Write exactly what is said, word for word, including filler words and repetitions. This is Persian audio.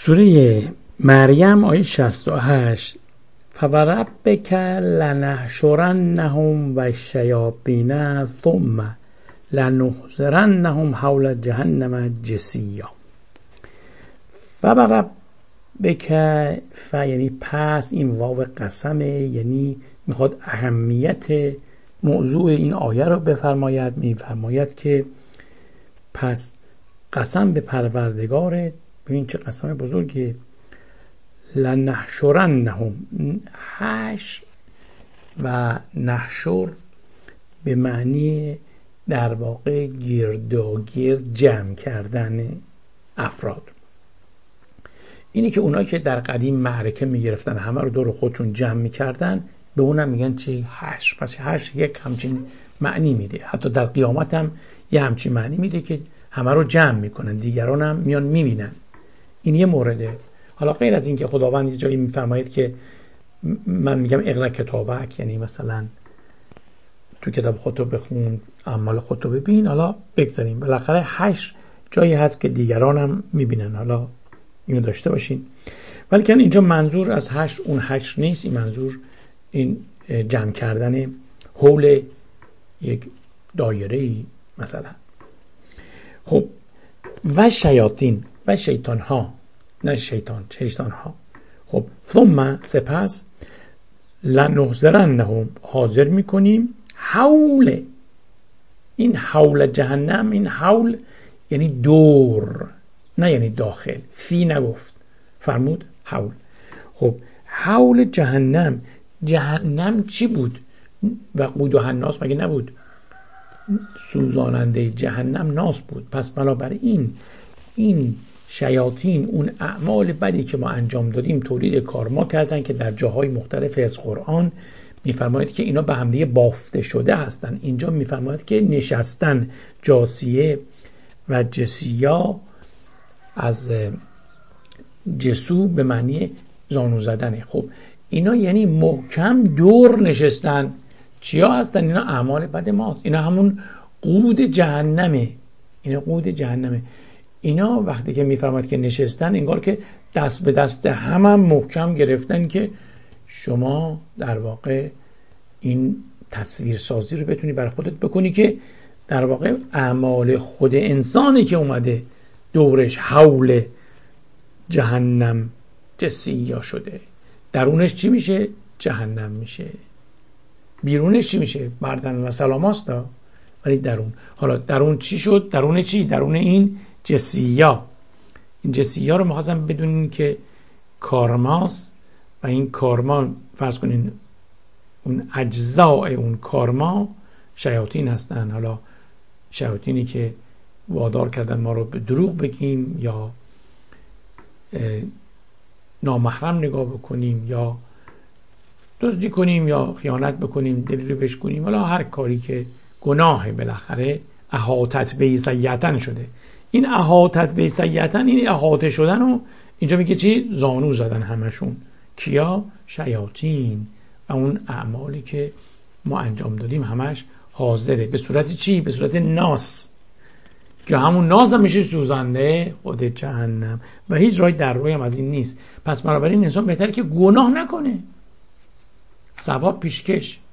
سوره مریم آیه شصت و هشت فوربک لنحشرنهم و الشیاطین ثم لنحضرنهم حول جهنم جثیا. فوربک ف یعنی پس، این واو قسمه، یعنی میخواد اهمیت موضوع این آیه رو بفرماید. میفرماید که پس قسم به پروردگارت، ببین چه قسم بزرگه، لنحشرنهم، حشر و نحشر به معنی در واقع گرداگرد جمع کردن افراد. اینی که اونایی که در قدیم معرکه میگرفتن همه رو دور خودشون جمع میکردن، به اونم میگن چی؟ حشر. پس حشر یک همچین معنی میده، حتی در قیامت هم یه همچین معنی میده که همه رو جمع میکنن، دیگران هم میان میبینن. این یه مورده. حالا غیر از این که خداوند یه جایی میفرماید که من میگم اقرا کتابک، یعنی مثلا تو کتاب خودتو بخون، اعمال خودتو ببین، حالا بگذاریم بالاخره حشر جایی هست که دیگران هم میبینن، حالا اینو داشته باشین. ولی که اینجا منظور از حشر اون حشر نیست، این منظور این جمع کردن حول یک دایره‌ای مثلا. خب و شیاطین و شیطان ها، نه شیطان، شیطان ها. خب ثم سپس لنحضرنهم، حاضر میکنیم، حول، این حول جهنم، این حول یعنی دور، نه یعنی داخل. فی نگفت، فرمود حول. خب حول جهنم، جهنم چی بود؟ و قود و الناس مگه نبود؟ سوزاننده جهنم ناس بود. پس بنابراین این شیاطین اون اعمال بدی که ما انجام دادیم تولید کارما کردن که در جاهای مختلف از قرآن میفرماید که اینا به همدیگه بافته شده هستن. اینجا میفرماید که نشستن، جاسیه و جسیا، از جسو به معنی زانو زدنه. خب اینا یعنی محکم دور نشستن. چیا هستن اینا؟ اعمال بد ماست. اینا همون قود جهنمه، اینا قود جهنمه. اینا وقتی که میفرماید که نشستن، انگار که دست به دست هم هم محکم گرفتن که شما در واقع این تصویر سازی رو بتونی برای خودت بکنی که در واقع اعمال خود انسانی که اومده دورش حول جهنم جثیا شده، درونش چی میشه؟ جهنم میشه. بیرونش چی میشه؟ بردن و سلاماست، ولی درون، حالا درون چی شد؟ درون چی؟ درون این جثیا. این جثیا رو می‌خواستم بدونین که کارماست و این کارما، فرض کنین اون اجزاء اون کارما شیاطین هستن. حالا شیاطینی که وادار کردن ما رو به دروغ بگیم، یا نامحرم نگاه بکنیم، یا دزدی کنیم، یا خیانت بکنیم، دلی رو بشکنیم، حالا هر کاری که گناهه، بالاخره احاطت به سیئتن شده. این احاطت به سیئتن، این احاطه شدن رو اینجا میگه چی؟ زانو زدن همشون. کیا؟ شیاطین. و اون اعمالی که ما انجام دادیم همش حاضره. به صورت چی؟ به صورت ناس، که همون ناس هم میشه سوزنده خود جهنم. و هیچ راه در روی هم از این نیست. پس بنابراین انسان بهتره که گناه نکنه، ثواب پیشکش.